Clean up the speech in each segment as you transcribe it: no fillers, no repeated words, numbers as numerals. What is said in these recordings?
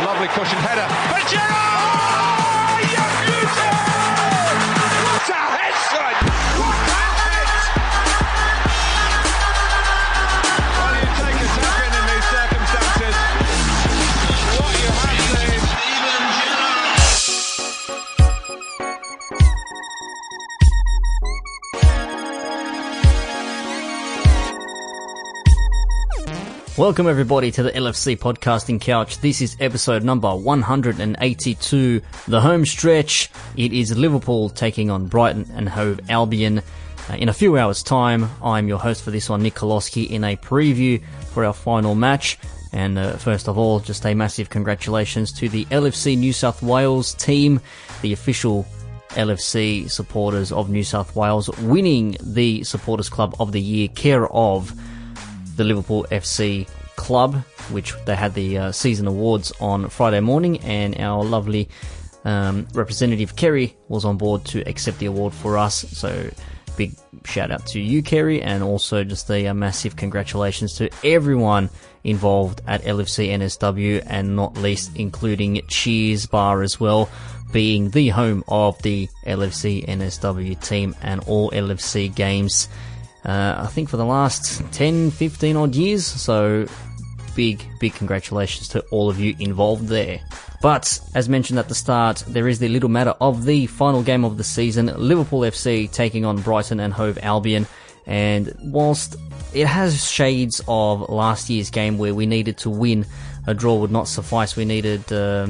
Lovely cushioned header. But Gerrard! You beauty! What a head, son! What a head! Well, you take a second in these circumstances. What you have seen. Steven Gerrard! Welcome everybody to the LFC Podcasting Couch. This is episode number 182, the home stretch. It is Liverpool taking on Brighton and Hove Albion. In a few hours' time, I'm your host for this one, Nick Koloski, in a preview for our final match. And first of all, just a massive congratulations to the LFC New South Wales team, the official LFC supporters of New South Wales, winning the Supporters Club of the Year, care of the Liverpool FC Club, which they had the season awards on Friday morning, and our lovely representative Kerry was on board to accept the award for us. So big shout out to you, Kerry, and also just a massive congratulations to everyone involved at LFC NSW, and not least including Cheers Bar as well, being the home of the LFC NSW team and all LFC games, I think for the last 10, 15 odd years. So big congratulations to all of you involved there. But as mentioned at the start, there is the little matter of the final game of the season, Liverpool FC taking on Brighton and Hove Albion. And whilst it has shades of last year's game where we needed to win, a draw would not suffice. We needed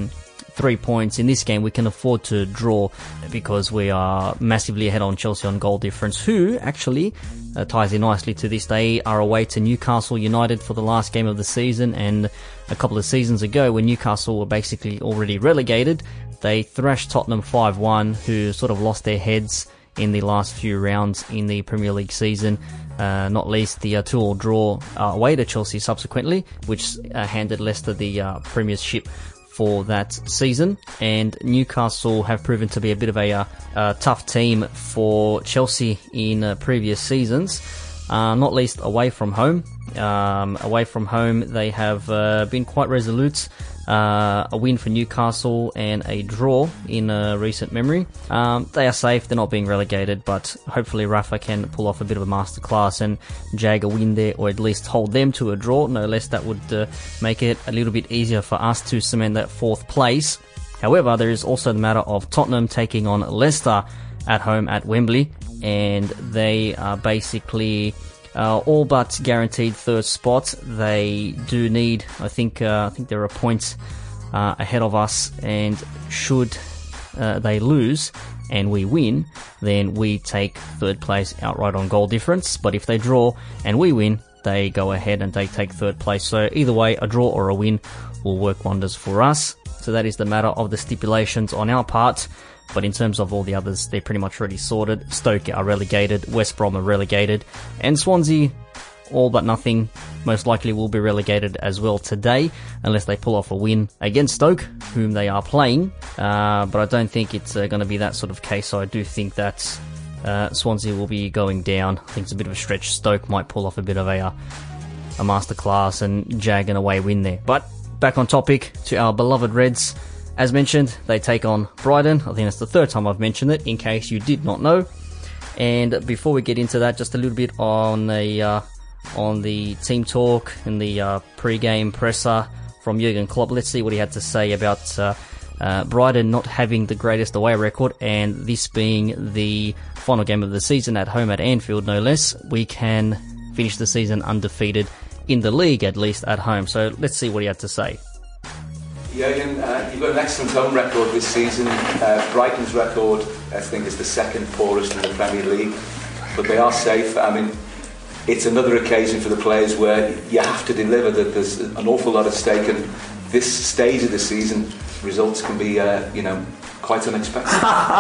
3 points. In this game we can afford to draw because we are massively ahead on Chelsea on goal difference, who actually ties in nicely to this. They are away to Newcastle United for the last game of the season, and a couple of seasons ago when Newcastle were basically already relegated, they thrashed Tottenham 5-1, who sort of lost their heads in the last few rounds in the Premier League season, not least the 2-2 draw away to Chelsea subsequently, which handed Leicester the premiership for that season. And Newcastle have proven to be a bit of a tough team for Chelsea in previous seasons, not least away from home. Away from home they have been quite resolute. A win for Newcastle and a draw in recent memory. They are safe, they're not being relegated, but hopefully Rafa can pull off a bit of a masterclass and jag a win there, or at least hold them to a draw. No less, that would make it a little bit easier for us to cement that fourth place. However, there is also the matter of Tottenham taking on Leicester at home at Wembley, and they are basically all but guaranteed third spot. They do need, I think there are points ahead of us, and should they lose and we win, then we take third place outright on goal difference. But if they draw and we win, they go ahead and they take third place. So either way, a draw or a win will work wonders for us. So that is the matter of the stipulations on our part. But in terms of all the others, they're pretty much already sorted. Stoke are relegated, West Brom are relegated, and Swansea, all but nothing, most likely will be relegated as well today, unless they pull off a win against Stoke, whom they are playing. But I don't think it's going to be that sort of case, so I do think that Swansea will be going down. I think it's a bit of a stretch. Stoke might pull off a bit of a masterclass and jag an away win there. But back on topic to our beloved Reds. As mentioned, they take on Brighton. I think that's the third time I've mentioned it, in case you did not know. And before we get into that, just a little bit on the team talk and the pre-game presser from Jurgen Klopp. Let's see what he had to say about Brighton not having the greatest away record, and this being the final game of the season at home at Anfield, no less. We can finish the season undefeated in the league, at least at home. So let's see what he had to say. Jurgen, you've got an excellent home record this season. Brighton's record, I think, is the second poorest in the Premier League, but they are safe. I mean, it's another occasion for the players where you have to deliver, that there's an awful lot at stake, and this stage of the season, results can be, quite unexpected.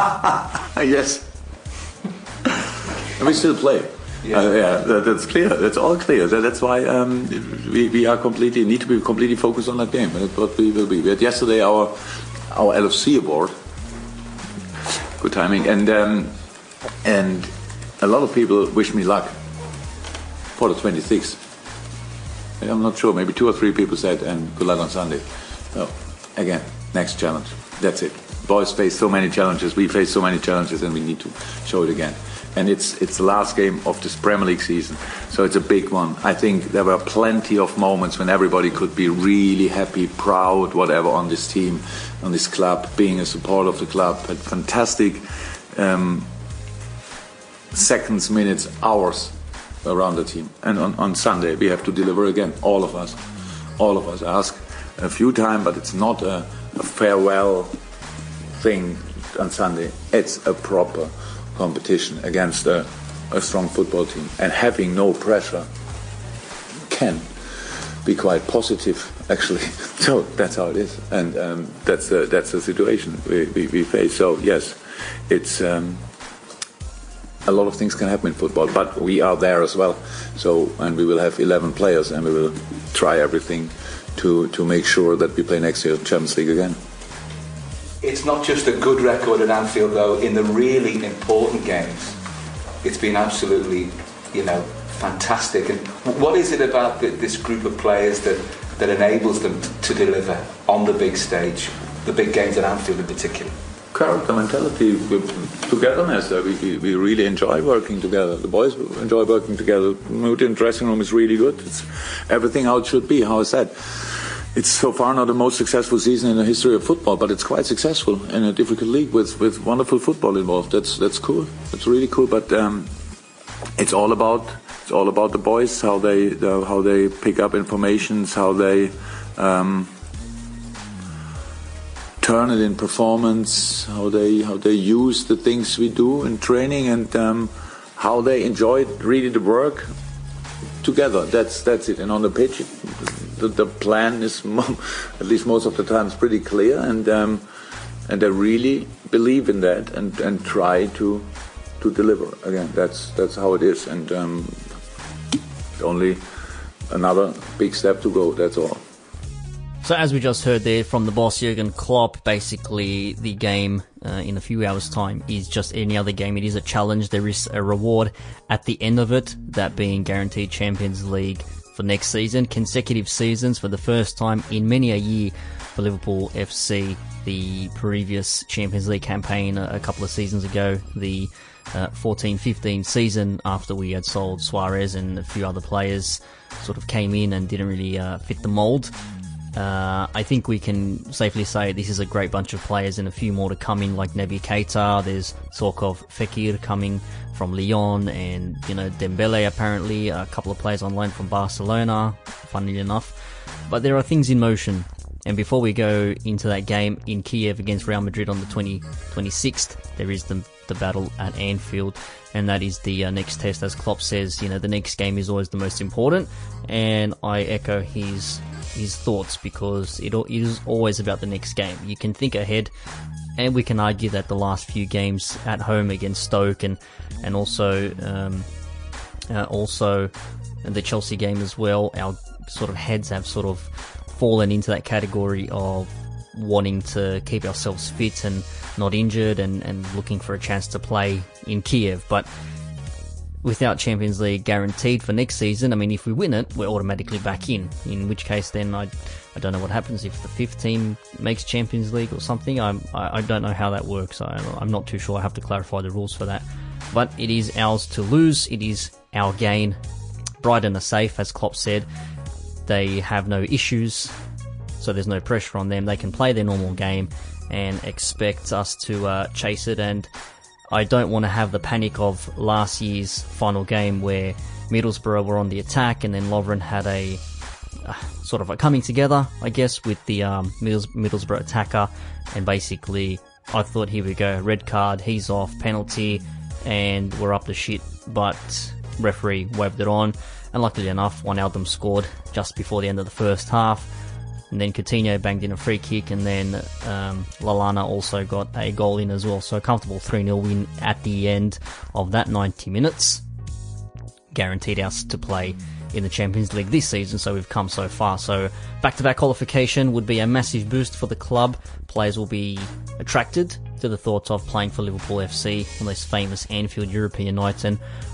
Yes. And we still play. That's clear. That's all clear. That's why we are need to be completely focused on that game. That's what we will be. We had yesterday our LFC award. Good timing, and a lot of people wish me luck for the 26th. I'm not sure. Maybe 2 or 3 people said, "And good luck on Sunday." No, again, next challenge. That's it. Boys face so many challenges, we face so many challenges, and we need to show it again. And it's the last game of this Premier League season, so it's a big one. I think there were plenty of moments when everybody could be really happy, proud, whatever, on this team, on this club, being a supporter of the club. Had fantastic seconds, minutes, hours around the team. And on Sunday we have to deliver again, all of us. I ask a few times, but it's not a farewell thing on Sunday. It's a proper competition against a strong football team, and having no pressure can be quite positive, actually. So that's how it is, and that's the situation we face. So yes, it's a lot of things can happen in football, but we are there as well. So, and we will have 11 players, and we will try everything to make sure that we play next year Champions League again. It's not just a good record at Anfield, though. In the really important games, it's been absolutely, fantastic. And what is it about this group of players that enables them to deliver on the big stage, the big games at Anfield in particular? Character, mentality, togetherness. We really enjoy working together. The boys enjoy working together. The mood in the dressing room is really good. It's everything how it should be, how I said. It's so far not the most successful season in the history of football, but it's quite successful in a difficult league with wonderful football involved. That's cool. That's really cool. But it's all about the boys, how they pick up informations, how they turn it in performance, how they use the things we do in training, and how they enjoy really the work together. That's it. And on the pitch, the plan is, at least most of the time, is pretty clear, and they really believe in that and try to deliver. Again, that's how it is, and only another big step to go. That's all. So as we just heard there from the boss Jurgen Klopp, basically the game in a few hours' time is just any other game. It is a challenge. There is a reward at the end of it, that being guaranteed Champions League for next season. Consecutive seasons for the first time in many a year for Liverpool FC. The previous Champions League campaign a couple of seasons ago, the 14-15 season, after we had sold Suarez and a few other players, sort of came in and didn't really fit the mould. I think we can safely say this is a great bunch of players, and a few more to come in, like Naby Keita. There's talk of Fekir coming from Lyon, and Dembele apparently, a couple of players on loan from Barcelona, funnily enough. But there are things in motion, and before we go into that game in Kiev against Real Madrid on the 26th, there is the battle at Anfield, and that is the next test. As Klopp says, the next game is always the most important, and I echo his thoughts, because it is always about the next game. You can think ahead, and we can argue that the last few games at home against Stoke and also the Chelsea game as well, our sort of heads have sort of fallen into that category of wanting to keep ourselves fit and not injured, and looking for a chance to play in Kiev. But without Champions League guaranteed for next season, I mean, if we win it, we're automatically back in which case then I don't know what happens if the fifth team makes Champions League or something. I don't know how that works. I'm not too sure. I have to clarify the rules for that. But it is ours to lose. It is our gain. Brighton are safe, as Klopp said. They have no issues, so there's no pressure on them. They can play their normal game and expect us to chase it. And I don't want to have the panic of last year's final game, where Middlesbrough were on the attack, and then Lovren had a sort of a coming together, I guess, with the Middlesbrough attacker, and basically I thought, here we go, red card, he's off, penalty, and we're up to shit. But referee waved it on, and luckily enough, Wijnaldum scored just before the end of the first half. And then Coutinho banged in a free kick, and then Lallana also got a goal in as well. So a comfortable 3-0 win at the end of that 90 minutes. Guaranteed us to play in the Champions League this season, so we've come so far. So back-to-back qualification would be a massive boost for the club. Players will be attracted to the thoughts of playing for Liverpool FC on this famous Anfield European night, and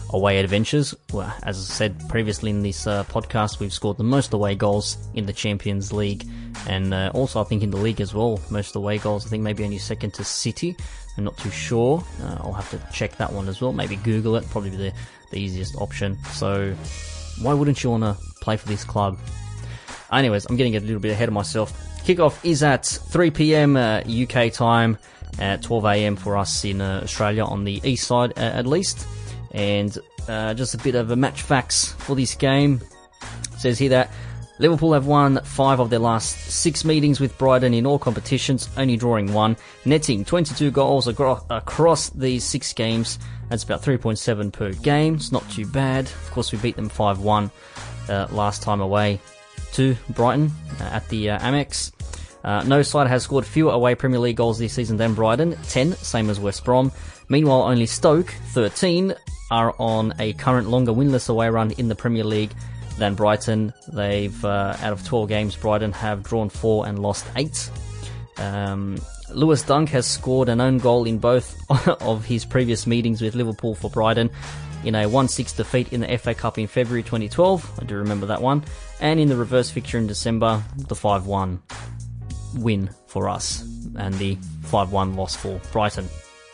away adventures. Well, as I said previously in this podcast, we've scored the most away goals in the Champions League, and also I think in the league as well, most away goals. I think maybe only second to City. I'm not too sure. I'll have to check that one as well. Maybe Google it, probably the easiest option. So why wouldn't you want to play for this club? Anyways, I'm getting a little bit ahead of myself. Kickoff is at 3 p.m. UK time, at 12 a.m. for us in Australia on the east side at least. And just a bit of a match facts for this game. It says here that Liverpool have won 5 of their last 6 meetings with Brighton in all competitions, only drawing 1, netting 22 goals across these 6 games. That's about 3.7 per game. It's not too bad. Of course, we beat them 5-1 last time away to Brighton at the Amex. No side has scored fewer away Premier League goals this season than Brighton, 10, same as West Brom. Meanwhile, only Stoke, 13, are on a current longer winless away run in the Premier League than Brighton. They've, out of 12 games, Brighton have drawn 4 and lost 8. Lewis Dunk has scored an own goal in both of his previous meetings with Liverpool for Brighton, in a 1-6 defeat in the FA Cup in February 2012, I do remember that one, and in the reverse fixture in December, the 5-1 win for us, and the 5-1 loss for Brighton.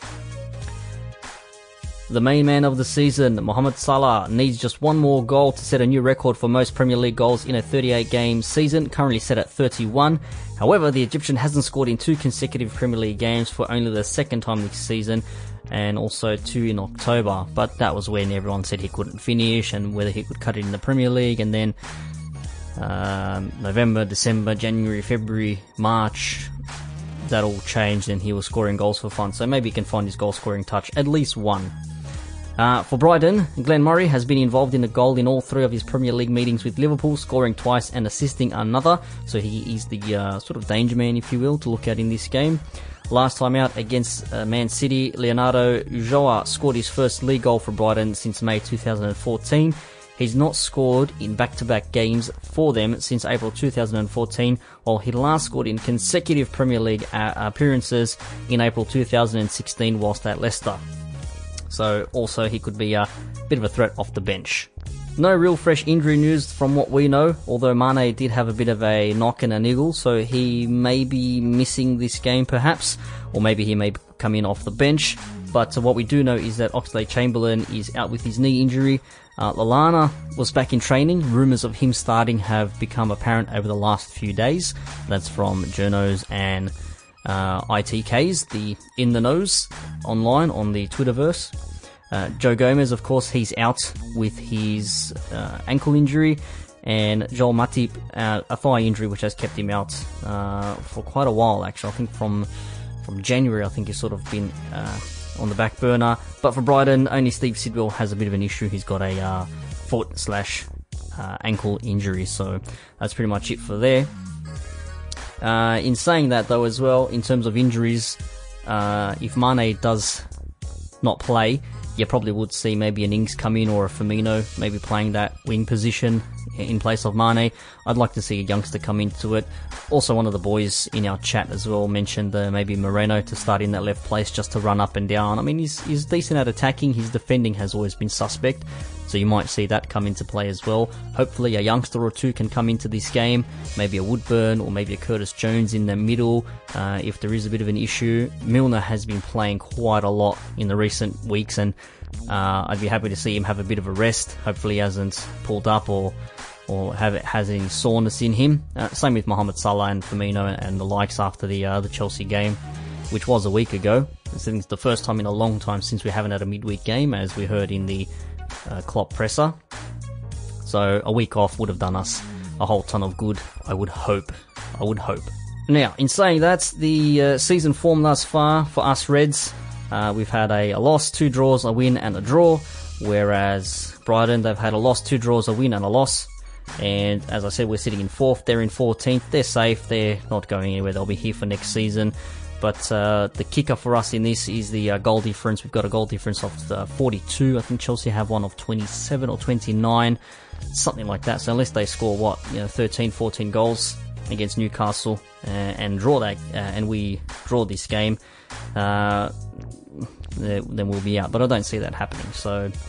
The main man of the season, Mohamed Salah, needs just one more goal to set a new record for most Premier League goals in a 38-game season, currently set at 31. However, the Egyptian hasn't scored in 2 consecutive Premier League games for only the second time this season, and also 2 in October. But that was when everyone said he couldn't finish and whether he could cut it in the Premier League, and then November, December, January, February, March, that all changed and he was scoring goals for fun. So maybe he can find his goal scoring touch, at least one. For Brighton, Glenn Murray has been involved in a goal in all 3 of his Premier League meetings with Liverpool, scoring twice and assisting another. So he is the sort of danger man, if you will, to look at in this game. Last time out against Man City, Leonardo Ulloa scored his first league goal for Brighton since May 2014. He's not scored in back-to-back games for them since April 2014, while he last scored in consecutive Premier League appearances in April 2016 whilst at Leicester. So also he could be a bit of a threat off the bench. No real fresh injury news from what we know, although Mane did have a bit of a knock and a niggle, so he may be missing this game perhaps, or maybe he may come in off the bench. But what we do know is that Oxlade-Chamberlain is out with his knee injury. Lallana was back in training. Rumours of him starting have become apparent over the last few days. That's from journos and ITKs, the In The Nose, online on the Twitterverse. Joe Gomez, of course, he's out with his ankle injury, and Joel Matip, a thigh injury which has kept him out for quite a while, actually. I think from January, I think he's sort of been on the back burner. But for Brighton, only Steve Sidwell has a bit of an issue. He's got a foot/ankle injury, so that's pretty much it for there. In saying that, though, as well, in terms of injuries, if Mane does not play, you probably would see maybe an Ings come in, or a Firmino maybe playing that wing position in place of Mane. I'd like to see a youngster come into it. Also, one of the boys in our chat as well mentioned maybe Moreno to start in that left place just to run up and down. I mean, he's decent at attacking. His defending has always been suspect, so you might see that come into play as well. Hopefully a youngster or two can come into this game, maybe a Woodburn or maybe a Curtis Jones in the middle if there is a bit of an issue. Milner has been playing quite a lot in the recent weeks, and I'd be happy to see him have a bit of a rest. Hopefully he hasn't pulled up or has any soreness in him. Same with Mohamed Salah and Firmino and the likes after the Chelsea game, which was a week ago. I think it's the first time in a long time since we haven't had a midweek game, as we heard in the Klopp presser. So a week off would have done us a whole ton of good, I would hope. Now, in saying that, the season form thus far for us Reds, we've had a loss, 2 draws, a win and a draw, whereas Brighton, they've had a loss, 2 draws, a win and a loss. And as I said, we're sitting in 4th, they're in 14th, they're safe, they're not going anywhere, they'll be here for next season. But the kicker for us in this is the goal difference. We've got a goal difference of 42. I think Chelsea have one of 27 or 29, something like that. So unless they score 13, 14 goals against Newcastle and draw that, and we draw this game, then we'll be out. But I don't see that happening. So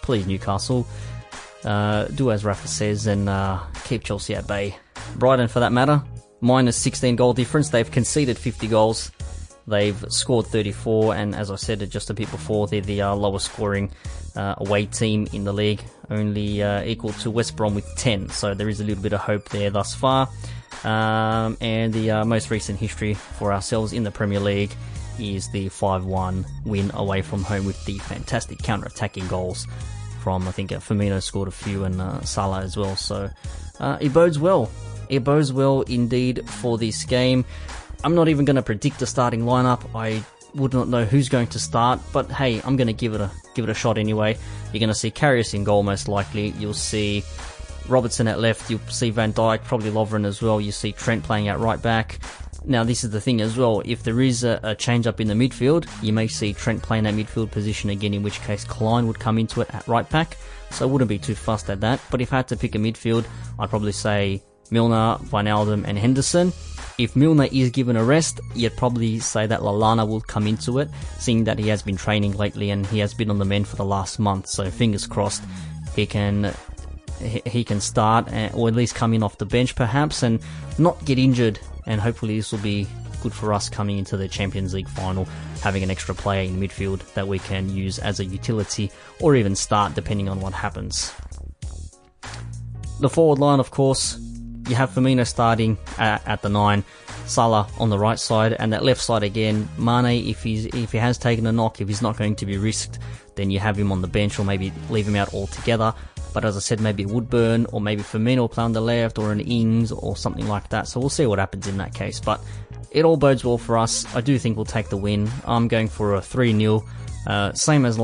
please, Newcastle, do as Rafa says and keep Chelsea at bay. Brighton, for that matter, minus 16 goal difference. They've conceded 50 goals. They've scored 34, and as I said just a bit before, they're the lowest scoring away team in the league, only equal to West Brom with 10. So there is a little bit of hope there thus far. And the most recent history for ourselves in the Premier League is the 5-1 win away from home with the fantastic counter-attacking goals from, I think, Firmino scored a few and Salah as well. So it bodes well. It bodes well indeed for this game. I'm not even going to predict the starting lineup. I would not know who's going to start, but hey, I'm going to give it a shot anyway. You're going to see Karius in goal most likely. You'll see Robertson at left. You'll see Van Dijk, probably Lovren as well. You see Trent playing at right back. Now, this is the thing as well. If there is a change-up in the midfield, you may see Trent playing that midfield position again, in which case Klein would come into it at right back. So I wouldn't be too fussed at that. But if I had to pick a midfield, I'd probably say Milner, Wijnaldum and Henderson. If Milner is given a rest, you'd probably say that Lallana will come into it, seeing that he has been training lately and he has been on the mend for the last month. So fingers crossed he can start, or at least come in off the bench perhaps, and not get injured. And hopefully this will be good for us coming into the Champions League final, having an extra player in midfield that we can use as a utility or even start depending on what happens. The forward line, of course, you have Firmino starting at the 9, Salah on the right side, and that left side again, Mane, if he has taken a knock, if he's not going to be risked, then you have him on the bench or maybe leave him out altogether. But as I said, maybe Woodburn or maybe Firmino will play on the left, or an Ings or something like that. So we'll see what happens in that case. But it all bodes well for us. I do think we'll take the win. I'm going for a 3-0, same as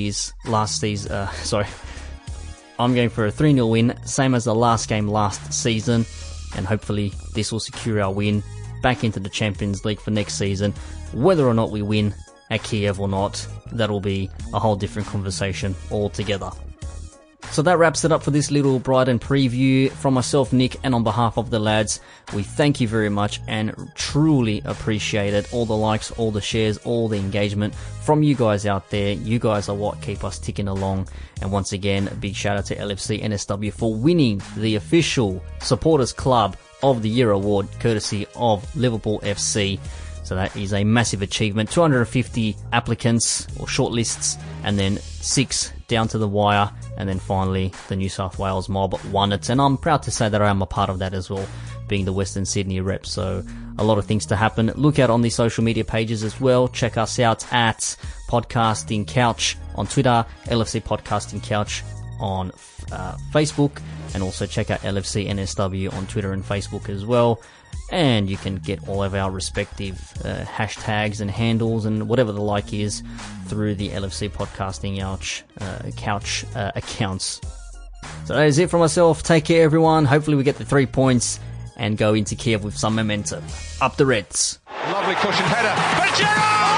I'm going for a 3-0 win, same as the last game last season, and hopefully this will secure our win back into the Champions League for next season. Whether or not we win at Kiev or not, that'll be a whole different conversation altogether. So that wraps it up for this little Brighton preview. From myself, Nick, and on behalf of the lads, we thank you very much and truly appreciate it. All the likes, all the shares, all the engagement from you guys out there. You guys are what keep us ticking along. And once again, a big shout out to LFC NSW for winning the official Supporters Club of the Year award, courtesy of Liverpool FC. So that is a massive achievement. 250 applicants or shortlists, and then 6 down to the wire, and then finally the New South Wales mob won it. And I'm proud to say that I am a part of that as well, being the Western Sydney rep. So a lot of things to happen. Look out on the social media pages as well. Check us out at Podcasting Couch on Twitter, LFC Podcasting Couch on Facebook, and also check out LFC NSW on Twitter and Facebook as well. And you can get all of our respective hashtags and handles and whatever the like is through the LFC Podcasting Couch accounts. So that is it from myself. Take care, everyone. Hopefully we get the 3 points and go into Kiev with some momentum. Up the Reds. Lovely cushioned header. But Gerrard!